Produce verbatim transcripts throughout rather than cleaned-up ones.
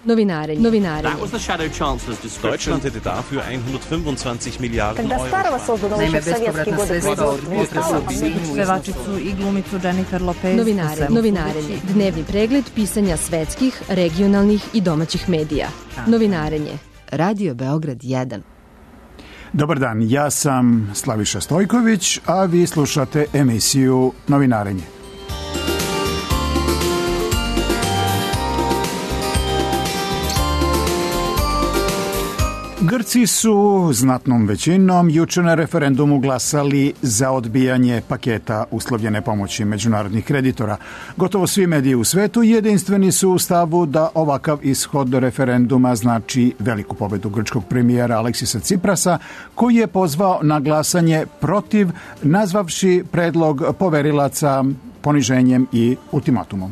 Novinarenje. Novinarenje. Deutschland hätte dafür hundertfünfundzwanzig Miliarden Euro. Naime, bespovratna sredstva od potresa u Sinju, pevačicu i glumicu Jennifer Lopez. Novinarenje. Novinarenje. Dnevni pregled pisanja svetskih, regionalnih i domaćih medija. Novinarenje. Radio Beograd jedan. Dobar dan, ja sam Slaviša Stojković, a vi slušate emisiju Novinarenje. Grci su znatnom većinom juče na referendumu glasali za odbijanje paketa uslovljene pomoći međunarodnih kreditora. Gotovo svi mediji u svetu jedinstveni su u stavu da ovakav ishod referenduma znači veliku pobedu grčkog premijera Aleksisa Ciprasa, koji je pozvao na glasanje protiv, nazvavši predlog poverilaca poniženjem i ultimatumom.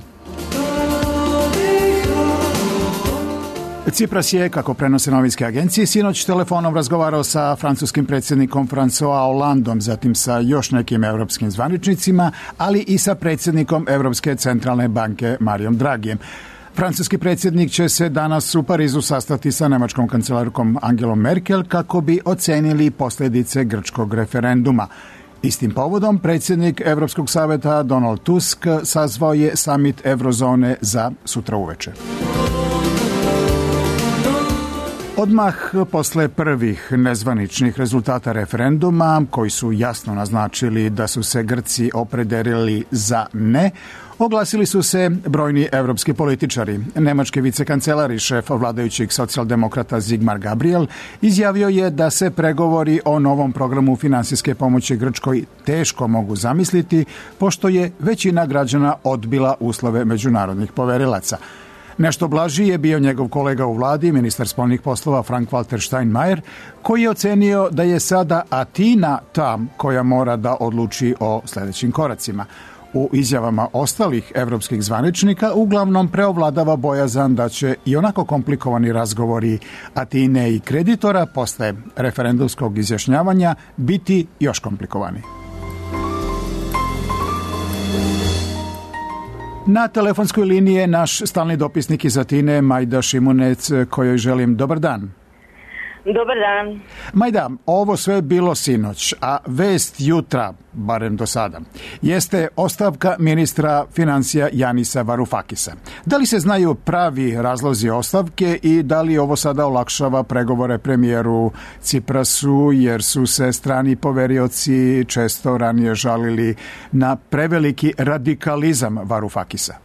Cipras je, kako prenose novinske agencije, sinoć telefonom razgovarao sa francuskim predsjednikom François Hollandom, zatim sa još nekim evropskim zvaničnicima, ali i sa predsjednikom Evropske centralne banke Marijom Dragijem. Francuski predsjednik će se danas u Parizu sastati sa nemačkom kancelarkom Angelom Merkel kako bi ocenili posljedice grčkog referenduma. Istim povodom predsjednik Evropskog savjeta Donald Tusk sazvao je samit Eurozone za sutra uveče. Odmah posle prvih nezvaničnih rezultata referenduma, koji su jasno naznačili da su se Grci opredelili za ne, oglasili su se brojni evropski političari. Nemački vicekancelar i šef vladajućih socijaldemokrata Sigmar Gabriel izjavio je da se pregovori o novom programu finansijske pomoći Grčkoj teško mogu zamisliti, pošto je većina građana odbila uslove međunarodnih poverilaca. Nešto blaži je bio njegov kolega u vladi, ministar spoljnih poslova Frank-Walter Steinmeier, koji je ocenio da je sada Atina ta koja mora da odluči o sljedećim koracima. U izjavama ostalih evropskih zvaničnika uglavnom preovladava bojazan da će i onako komplikovani razgovori Atine i kreditora posle referendumskog izjašnjavanja biti još komplikovani. Na telefonskoj liniji je naš stalni dopisnik iz Atine, Majda Šimunec, kojoj želim dobar dan. Dobar dan. Majda, ovo sve bilo sinoć, a vest jutra, barem do sada, jeste ostavka ministra financija Janisa Varoufakisa. Da li se znaju pravi razlozi ostavke i da li ovo sada olakšava pregovore premijeru Ciprasu, jer su se strani poverioci često ranije žalili na preveliki radikalizam Varoufakisa?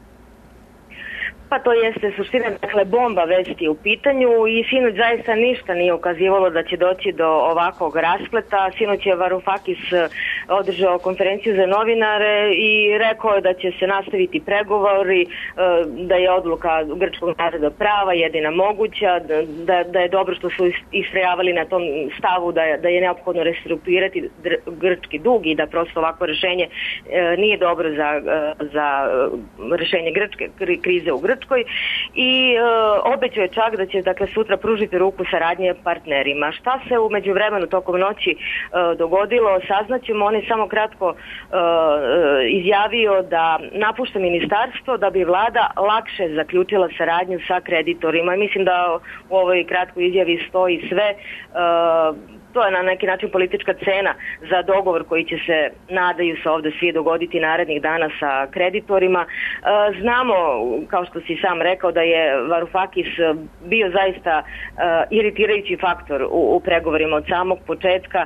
Pa to jeste suština, dakle bomba vesti u pitanju i sinoć zaista ništa nije ukazivalo da će doći do ovakvog raspleta. Sinoć je Varoufakis održao konferenciju za novinare i rekao je da će se nastaviti pregovori, da je odluka grčkog naroda prava, jedina moguća, da, da je dobro što su istrajavali na tom stavu da je, da je neophodno restrukturirati grčki dug i da prosto ovako rešenje nije dobro za, za rešenje grčke krize u Grčkoj. I e, obećao je čak da će dakle sutra pružiti ruku saradnje partnerima. Šta se u međuvremenu tokom noći e, dogodilo, saznaćemo. On je samo kratko e, izjavio da napušta ministarstvo da bi vlada lakše zaključila saradnju sa kreditorima. Mislim da u ovoj kratkoj izjavi stoji sve. E, To je na neki način politička cena za dogovor koji će se, nadaju se ovdje svi, dogoditi narednih dana sa kreditorima. Znamo, kao što si sam rekao, da je Varoufakis bio zaista iritirajući faktor u, u pregovorima od samog početka.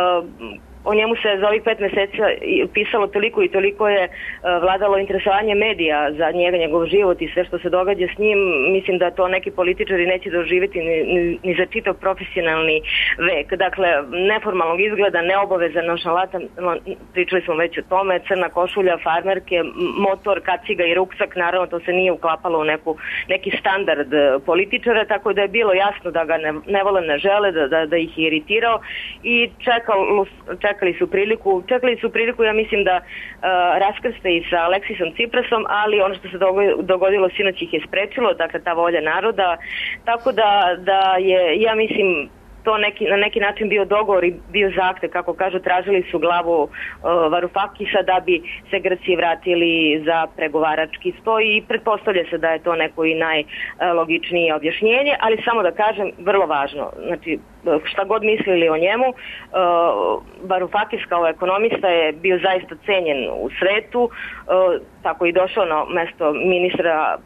O njemu se za ovih pet mjeseci pisalo toliko i toliko je vladalo interesovanje medija za njega, njegov život i sve što se događa s njim. Mislim da to neki političari neće doživjeti ni, ni, ni za čitav profesionalni vek. Dakle, neformalnog izgleda, neobavezan, nonšalantan, pričali smo već o tome, crna košulja, farmerke, motor, kaciga i ruksak, naravno to se nije uklapalo u neku, neki standard političara, tako da je bilo jasno da ga ne, ne vole, ne žele, da, da, da ih je iritirao i čekalo, čekalo Čekali su priliku, čekali su priliku, ja mislim da uh, raskrste i sa Aleksisom Ciprasom, ali ono što se dogodilo sinoć ih je sprečilo, dakle ta volja naroda, tako da, da je, ja mislim, to neki, na neki način bio dogovor i bio zahtev, kako kažu, tražili su glavu uh, Varufakisa da bi se Grci vratili za pregovarački sto i pretpostavlja se da je to neko i najlogičnije objašnjenje, ali samo da kažem, vrlo važno, znači šta god mislili o njemu, uh, Varufakis kao ekonomista je bio zaista cenjen u svetu, uh, tako i došao na mesto ministra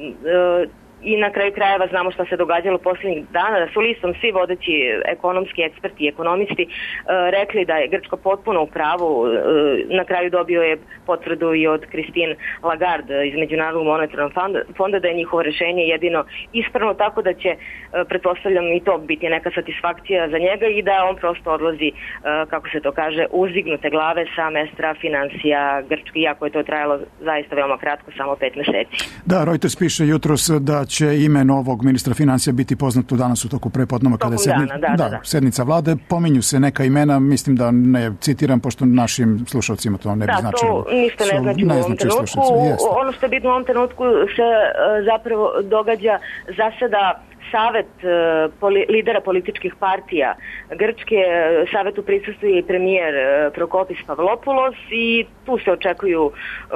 uh, i na kraju krajeva znamo šta se događalo posljednjih dana, da su listom svi vodeći ekonomski eksperti i ekonomisti e, rekli da je Grčko potpuno u pravu. E, na kraju dobio je potvrdu i od Christine Lagarde iz Međunarodnog monetarnog fonda da je njihovo rješenje jedino ispravno, tako da će, e, pretpostavljam, i to biti neka satisfakcija za njega i da on prosto odlazi, e, kako se to kaže, uzdignute glave sa mestra financija Grčke, iako je to trajalo zaista veoma kratko, samo pet meseci. Da, Reuters piše jutros da će ime novog ministra financija biti poznato danas u toku prepodneva kada je sedni... dana, da, da, da. sednica vlade. Pominju se neka imena, mislim da ne citiram, pošto našim slušalcima to ne bi da, značilo. Da, to ništa ne znači ne u ovom trenutku. Ono što je bitno u ovom trenutku se zapravo događa zaseda Savet poli, lidera političkih partija Grčke, savetu prisustvuje i premijer Prokopis Pavlopoulos i tu se očekuju,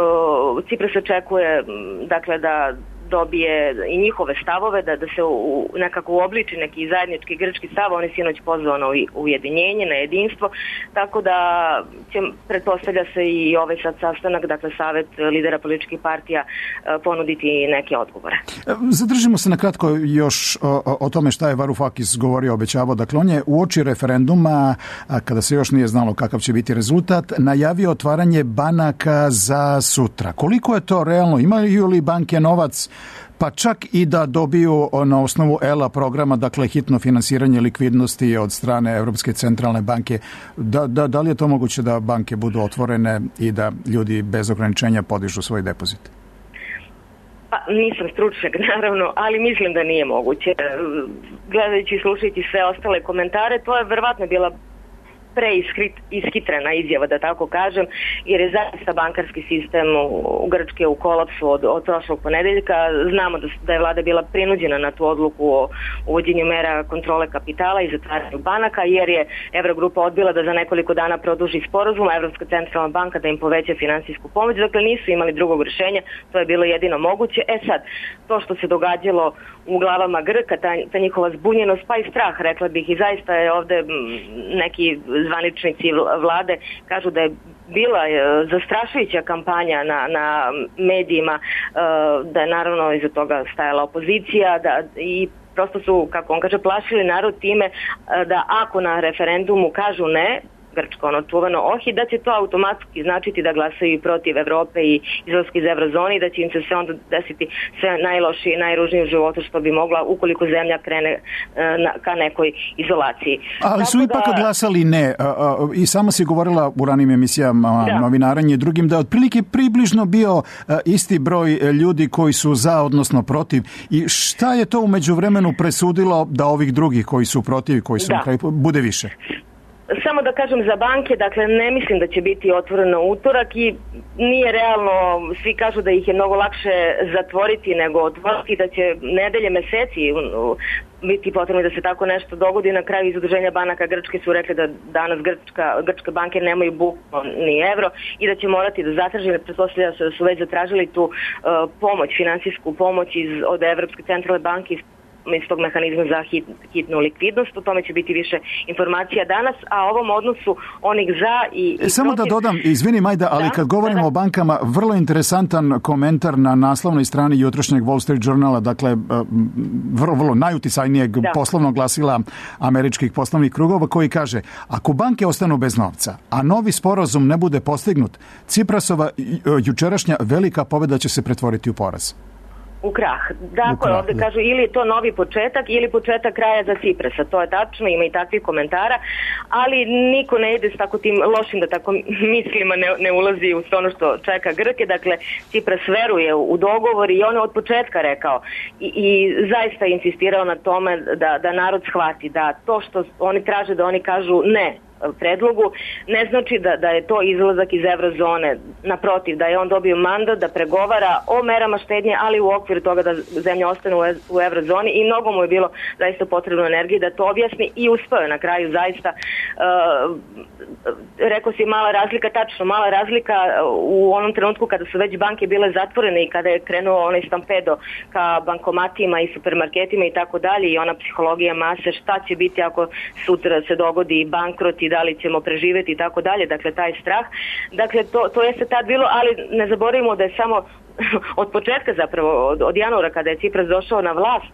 Cipras očekuje dakle da dobije i njihove stavove, da, da se u, nekako uobliči neki zajednički grčki stav. Oni sinoć pozvano u ujedinjenje, na jedinstvo, tako da će, pretpostavlja se i ovaj sad sastanak, dakle savet lidera političkih partija, ponuditi neke odgovore. Zadržimo se na kratko još o, o tome šta je Varufakis govorio, obećavao. Dakle, on je uoči referenduma, kada se još nije znalo kakav će biti rezultat, najavio otvaranje banaka za sutra. Koliko je to realno? Imaju li banke novac, pa čak i da dobiju na osnovu E L A programa, dakle hitno finansiranje likvidnosti od strane Europske centralne banke? Da, da, da li je to moguće da banke budu otvorene i da ljudi bez ograničenja podižu svoj depozit? Pa nisam stručnjak, naravno, ali mislim da nije moguće. Gledajući i slušajući sve ostale komentare, to je verovatno bila preishitrena izjava, da tako kažem, jer je zaista bankarski sistem u Grčke u kolapsu od, od prošlog ponedeljka. Znamo da, da je vlada bila prinuđena na tu odluku o uvođenju mera kontrole kapitala i zatvaranju banaka, jer je Eurogrupa odbila da za nekoliko dana produži sporazum, a Evropska centralna banka da im poveća finansijsku pomoć. Dakle, nisu imali drugog rješenja, to je bilo jedino moguće. E sad, to što se događalo u glavama Grka, ta, ta njihova zbunjenost, pa i strah, rekla bih, i zaista je ovde neki zvaničnici vlade kažu da je bila zastrašujuća kampanja na, na medijima, da je naravno iza toga stajala opozicija, da i prosto su, kako on kaže, plašili narod time da ako na referendumu kažu ne, Grčko, ono čuveno ohi, da će to automatski značiti da glasaju protiv Evrope i izlaska iz eurozone i da će im se sve onda desiti sve najlošije i najružnije u životu što bi mogla ukoliko zemlja krene na, ka nekoj izolaciji. Ali Tako su da... ipak glasali ne. I sama si govorila u ranim emisijama da. Novinarenje drugim da je otprilike približno bio isti broj ljudi koji su za, odnosno protiv. I šta je to u međuvremenu presudilo da ovih drugih koji su protiv i koji su da. na kraju bude više? Samo da kažem za banke, dakle ne mislim da će biti otvoreno utorak i nije realno, svi kažu da ih je mnogo lakše zatvoriti nego otvoriti, da će nedelje, meseci biti potrebno da se tako nešto dogodi. Na kraju iz udruženja banaka Grčke su rekli da danas Grčka, grčke banke nemaju bukvalno ni evro i da će morati da zatraže, pretpostavlja se da su već zatražili tu uh, pomoć, finansijsku pomoć iz, od Evropske centralne banke iz iz tog mehanizma za hit, hitnu likvidnost. O tome će biti više informacija danas, a o ovom odnosu onih za i... i Samo protiv... da dodam, izvini Majda, ali da, kad govorimo da, da. o bankama, vrlo interesantan komentar na naslovnoj strani jutrošnjeg Wall Street Journala, dakle, vrlo, vrlo najuticajnijeg da. poslovnog glasila američkih poslovnih krugova, koji kaže, ako banke ostanu bez novca, a novi sporazum ne bude postignut, Ciprasova jučerašnja velika pobjeda će se pretvoriti u poraz. U krah. Dakle, ovdje kažu ili je to novi početak ili početak kraja za Ciprasa. To je tačno, ima i takvih komentara, ali niko ne ide s tako tim lošim, da tako mislima ne, ne ulazi u ono što čeka Grke. Dakle, Cipras veruje u dogovor i on je od početka rekao i, i zaista insistirao na tome da, da narod shvati da to što oni traže da oni kažu ne predlogu, ne znači da, da je to izlazak iz eurozone. Naprotiv, da je on dobio mandat da pregovara o merama štednje, ali u okviru toga da zemlja ostane u eurozoni i mnogo mu je bilo zaista potrebno energije da to objasni i uspeo je na kraju zaista. Uh, rekao si mala razlika, tačno mala razlika u onom trenutku kada su već banke bile zatvorene i kada je krenuo onaj stampedo ka bankomatima i supermarketima i tako dalje i ona psihologija mase, šta će biti ako sutra se dogodi bankrot i da li ćemo preživjeti i tako dalje, dakle taj strah. Dakle, to, to je se tad bilo, ali ne zaboravimo da je samo od početka zapravo, od, od januara kada je Cipras došao na vlast,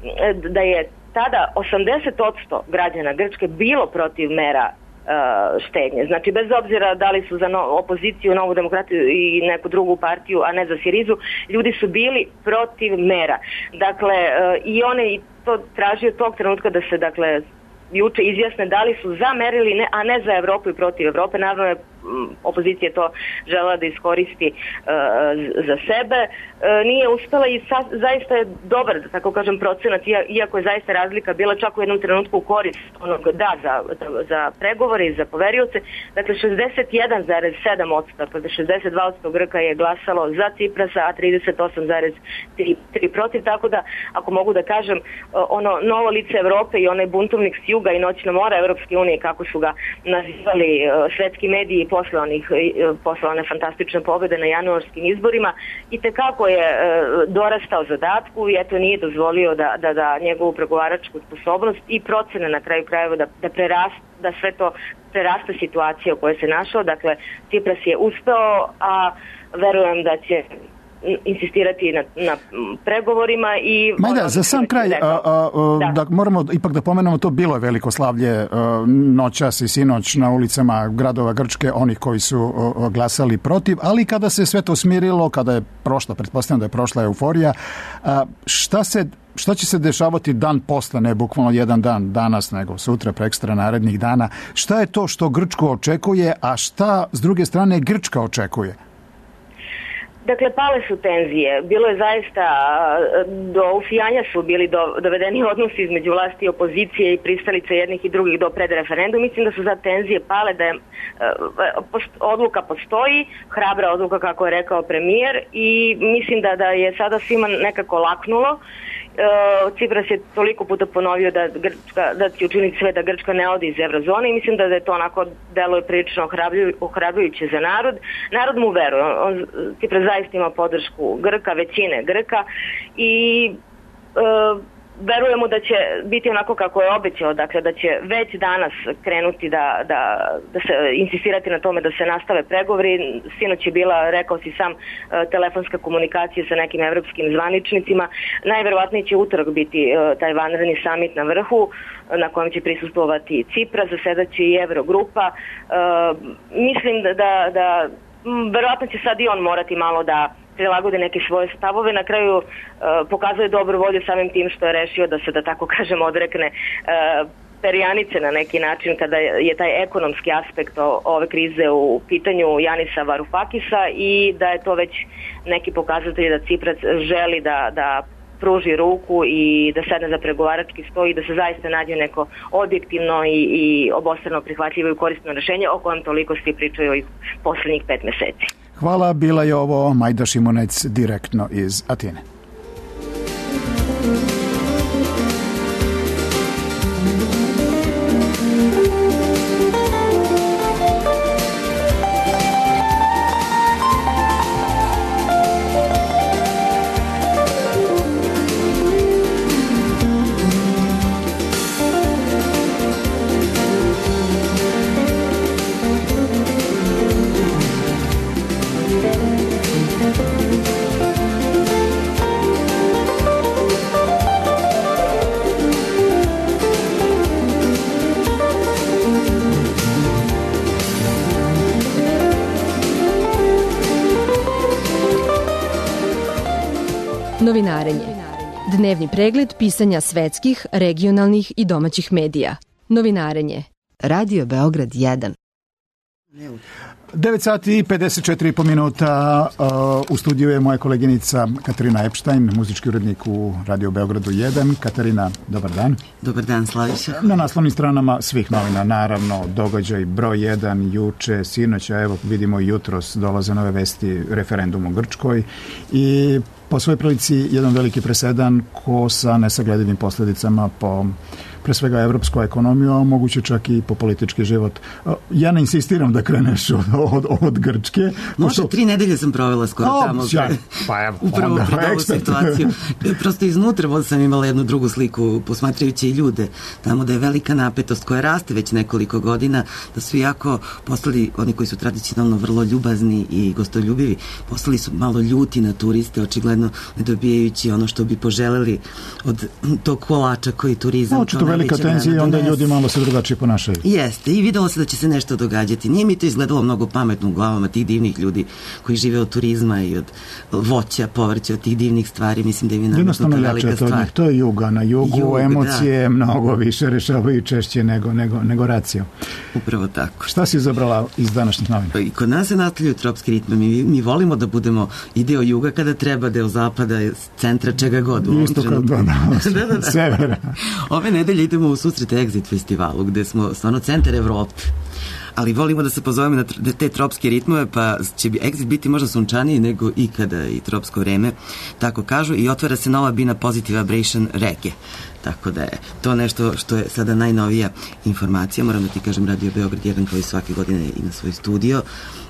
da je tada osamdeset posto građana Grčke bilo protiv mera štednje. Znači, bez obzira da li su za no, opoziciju, Novu demokratiju i neku drugu partiju, a ne za Sirizu, ljudi su bili protiv mera. Dakle, i one i to tražio tog trenutka da se, dakle, juče izjasne da li su za mere ili ne, a ne za Evropu i protiv Evrope. Naravno je opozicija to žela da iskoristi uh, za sebe. Uh, nije uspela i sa, zaista je dobar, da tako kažem, procenat, iako je zaista razlika bila čak u jednom trenutku u korist onog da za, za pregovore i za poverioce. Dakle, šezdeset jedan zarez sedam posto, dakle šezdeset dva posto Grka je glasalo za Ciprasa, a trideset osam zarez tri protiv, tako da, ako mogu da kažem, uh, ono novo lice Evrope i onaj buntovnik s juga i noćna mora Evropske unije, kako su ga nazivali uh, svetski mediji posle onih, posle one fantastične pobjede na januarskim izborima, i tekako je e, dorastao zadatku i eto nije dozvolio da, da, da njegovu pregovaračku sposobnost i procene na kraju krajeva da, da prerast, da sve to prerasta situacija u kojoj se našao. Dakle, Cipras je uspeo, a verujem da će insistirati na, na pregovorima i... Majda, za sam kraj, a, a, a, da. da moramo ipak da pomenemo, to bilo je veliko slavlje a, noćas i sinoć na ulicama gradova Grčke, onih koji su a, glasali protiv, ali kada se sve to smirilo, kada je prošla, pretpostavljam da je prošla euforija, a, šta se Šta će se dešavati dan posle, ne bukvalno jedan dan, danas, nego sutra, prekstra, narednih dana? Šta je to što Grčku očekuje, a šta s druge strane Grčka očekuje? Dakle, pale su tenzije. Bilo je zaista, do ufijanja su bili do, dovedeni odnosi između vlasti i opozicije i pristalice jednih i drugih do pred referendum. Mislim da su za tenzije pale, da je post, odluka postoji, hrabra odluka kako je rekao premijer, i mislim da, da je sada svima nekako laknulo. Cipras je toliko puta ponovio da, Grčka, da će učiniti sve da Grčka ne ode iz eurozone i mislim da je to onako deluje prilično ohrabrujuće za narod. Narod mu veruje. On, Cipras zaista ima podršku Grka, većine Grka, i e, verujemo da će biti onako kako je obećao, dakle da će već danas krenuti da, da, da se insistirati na tome da se nastave pregovori. Sinoć je bila, rekao si sam, telefonska komunikacija sa nekim evropskim zvaničnicima. Najverovatnije će utorak biti taj vanredni samit na vrhu na kojem će prisustvovati Cipras, zasedaće i Evrogrupa. Mislim da, da, da verovatno će sad i on morati malo da prilagode neke svoje stavove. Na kraju uh, pokazuje dobru volju samim tim što je rešio da se, da tako kažem, odrekne uh, perjanice na neki način kada je taj ekonomski aspekt o, ove krize u pitanju Janisa Varoufakisa, i da je to već neki pokazatelj da Cipras želi da, da pruži ruku i da sedne za pregovarački sto i da se zaista nađe neko objektivno i, i obostrano prihvatljivo i korisno rešenje o kojem toliko svi pričaju i poslednjih pet meseci. Hvala, bila je ovo Majda Šimunec direktno iz Atine. Novinarenje. Dnevni pregled pisanja svetskih, regionalnih i domaćih medija. Novinarenje. Radio Beograd jedan. devet sati i pedeset četiri i po minuta. U studiju je moja koleginica Katarina Epštajn, muzički urednik u Radio Beogradu jedan. Katarina, dobar dan. Dobar dan, Slaviša. Na naslovnim stranama svih novina, naravno, događaj broj jedan, juče, sinoć, a evo vidimo jutros dolaze nove vesti, referendum u Grčkoj i po svojoj prilici jedan veliki presedan ko sa nesagledivim posljedicama po pre svega evropsku ekonomiju, a moguće čak i po politički život. Ja ne insistiram da kreneš od, od, od Grčke. Može, što... tri nedelje sam provela skoro o, tamo. Sjaj. Pa evo, upravo onda, pred ovu situaciju. Prosto iznutra sam imala jednu drugu sliku, posmatrajući i ljude, tamo da je velika napetost koja raste već nekoliko godina, da su jako postali, oni koji su tradicionalno vrlo ljubazni i gostoljubivi, postali su malo ljuti na turiste, očigledno ne dobijajući ono što bi poželeli od tog kolača koji turizam. Očito velika tenzija i onda ljudi malo se drugačije ponašaju. Jeste, i videlo se da će se nešto događati. Nije mi to izgledalo mnogo pametno u glavama tih divnih ljudi koji žive od turizma i od voća, povrća, od tih divnih stvari. Mislim da je naravno to velika stvar. To je juga. Na jugu Jug, emocije da. mnogo više rešavaju češće nego, nego, nego racio. Upravo tako. Šta si izabrala iz današnjih novina? I kod nas se nastavljaju tropski ritme. Mi, mi volimo da budemo i deo juga kada treba, deo zapada, centra, čega god. Isto kao da, da, da, da. Severa. Ove nedelje idemo u susret Exit festivalu, gde smo stvarno centar Evrope. Ali volimo da se pozovemo na te tropske ritmove, pa će Exit biti možda sunčaniji nego ikada i tropsko vreme, tako kažu, i otvara se nova bina Positive Vibration Reggae. Tako da je to nešto što je sada najnovija informacija. Moram da ti kažem, Radio Beograd jedan kao i svake godine ima svoj studio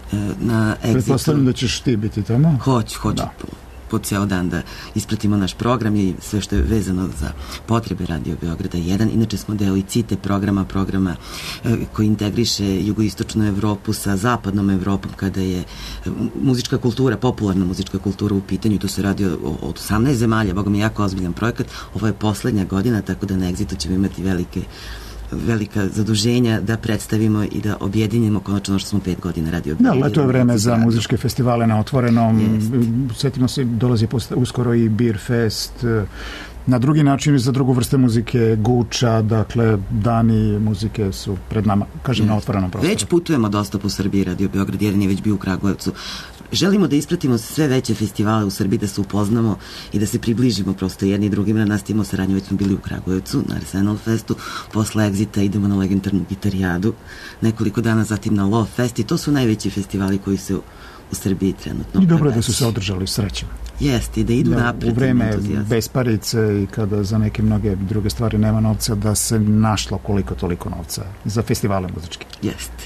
na Exitu. Pretpostavljam da ćeš ti biti tamo? Hoću, hoću. Da. Po ceo dan da ispratimo naš program i sve što je vezano za potrebe Radio Beograda jedan. Inače smo deo i CITE programa, programa e, koji integriše jugoistočnu Evropu sa zapadnom Evropom kada je muzička kultura, popularna muzička kultura u pitanju. Tu se radi od osamnaest zemalja, boga mi jako ozbiljan projekat. Ovo je poslednja godina, tako da na Exitu ćemo imati velike velika zaduženja da predstavimo i da objedinimo konačno što smo pet godina radio. Da, leto je vreme za muzičke festivale na otvorenom. Sjetimo se, dolazi uskoro i Beer Fest. Na drugi način za drugu vrste muzike, Guča, dakle, dani muzike su pred nama, kažem, na otvorenom prostoru. Već putujemo dosta po Srbiji, Radio Beograd jedan je već bio u Kragujevcu. Želimo da ispratimo sve veće festivale u Srbiji, da se upoznamo i da se približimo prosto jedni i drugima. Nastavimo saradnju, već smo bili u Kragujevcu na Arsenal Festu, posle Exita idemo na legendarnu Gitarijadu, nekoliko dana zatim na Love Fest i to su najveći festivali koji se u, u Srbiji trenutno. I dobro je da su se održali srećom. Jeste, i da idu da, napred. U vreme besparice i kada za neke mnoge druge stvari nema novca, da se našlo koliko toliko novca za festivale muzičke. Jeste.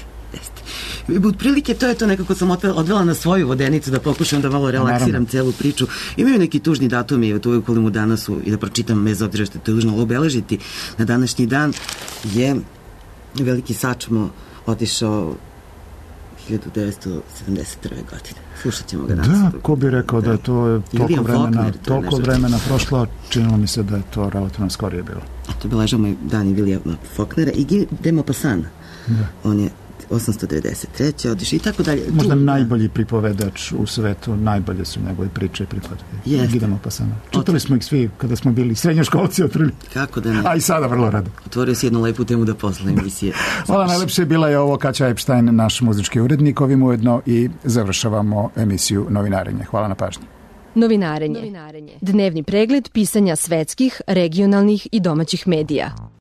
Od prilike to je to, nekako sam odvela na svoju vodenicu da pokušam da malo relaksiram Naravno. celu priču. Imaju neki tužni datumi, evo to uvijek volim u danasu i da pročitam bez obzira što je tužno obeležiti. Na današnji dan je veliki Sačmo otišao hiljadu devetsto sedamdeset prve. godine. Slušat ćemo ga danas. Da, ko bi rekao da, da je to toliko vremena, Faulkner, to toliko vremena prošlo, činilo mi se da je to relativno skorije bilo. To obeležava moj dan i Williama Faulknera i Guy de Maupassant. Da. On je osamsto devedeset treće odišao i tako dalje. Možda tu, najbolji pripovedač u svetu, najbolje su njegove priče i pripovedke. Idemo pa samo. Čitali smo ih svi kada smo bili srednjoškolci otvrli. Kako da ne? A i sada vrlo rado. Otvorio si jednu lepu temu da posle emisije. Hvala, najlepše bila je ovo Kaća Epštajn, naš muzički urednik, ovim ujedno i završavamo emisiju Novinarenje. Hvala na pažnji. Novinarenje. Dnevni pregled pisanja svetskih, regionalnih i domaćih medija.